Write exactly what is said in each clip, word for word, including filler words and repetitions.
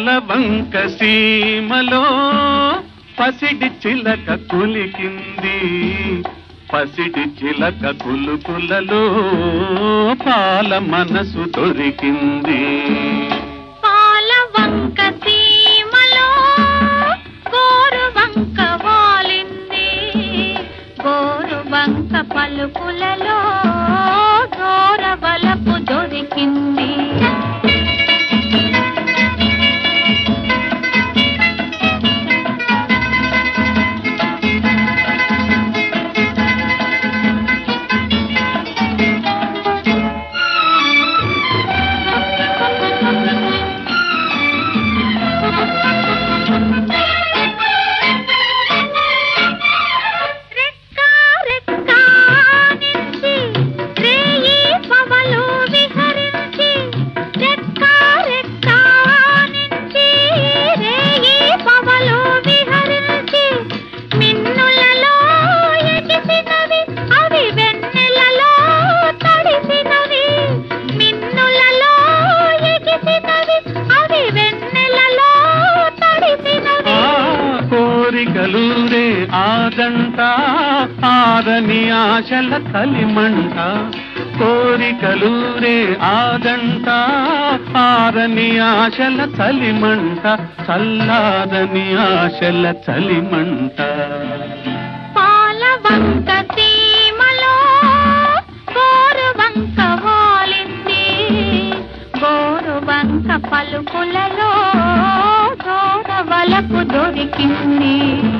పాలవంక సీమలో పసిడి చిలక కులికింది, పసిడి చిలక కులుకులలో పాల మనసు దొరికింది. పాలవంక సీమలో గోరువంక వాలింది, గోరువంక పలుకులలో దూరవలపు దొరికింది. కోరికలూరే ఆదంట ఆరని ఆశల కలిమంట, కోరికలూరే ఆదంట ఆరని ఆశల కలిమంట, చల్లారని ఆశల చలిమంట. పాలవంక సీమలో గోరువంక వాలింది, గోరువంక పలుకులలో దూరవలపు దొరికింది.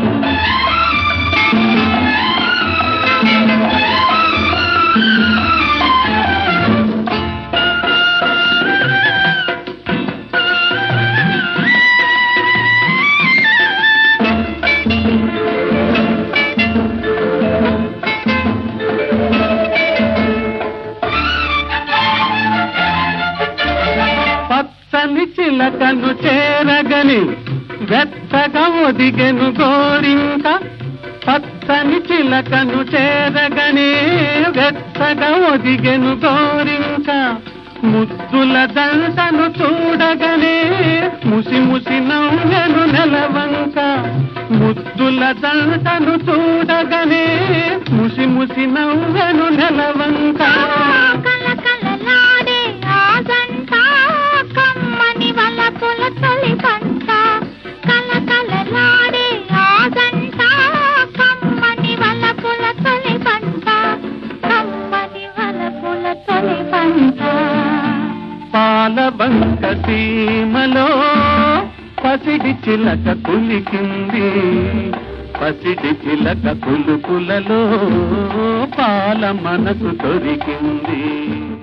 పచ్చని చిలకను చేరగని వెచ్చగా ఒదిగెను గోరింక, పచ్చని చిలకను చేరగని వెచ్చగా ఒదిగెను గోరింక, ముద్దుల దండను చూడగనే ముసి ముసి నవ్వెను నెలవంక, ముద్దుల దండను చూడగనే ముసి ముసి నవ్వెను నెలవంక. కలకలలాడే ఆజంట కమ్మని వలపుల తొలి పంట, కలకలలాడే ఆజంట కమ్మని వలపుల తొలి పంట, కమ్మని వలపుల తొలి పంట. పాలవంక సీమలో పసిడి చిలక కులికింది, పసిడి చిలక కులుకులలో పాల మనసు దొరికింది.